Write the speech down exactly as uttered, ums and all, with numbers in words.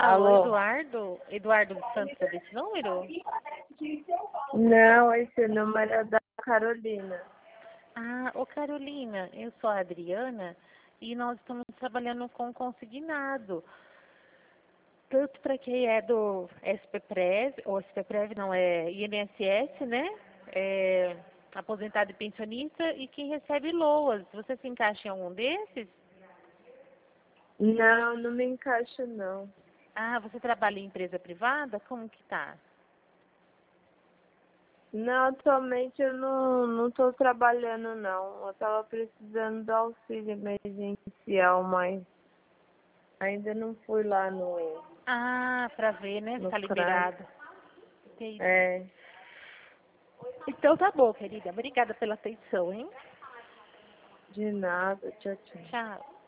Alô, Alô? Eduardo? Eduardo Santos é desse número? Não, esse número é da Carolina. Ah, ô Carolina, eu sou a Adriana e nós estamos trabalhando com consignado. Tanto para quem é do SPPrev, ou SPPrev não, é I N S S, né? É, aposentado e pensionista, e quem recebe LOAS. Você se encaixa em algum desses? Não, não me encaixa não. Ah, você trabalha em empresa privada? Como que tá? Não, atualmente eu não, não tô trabalhando não. Eu tava precisando do auxílio emergencial, mas ainda não fui lá no, Ah, para ver, né? Se no tá CRAS. liberado. Entendi. É, Então tá bom, querida. Obrigada pela atenção, hein? de nada, tchau, tchau. Tchau.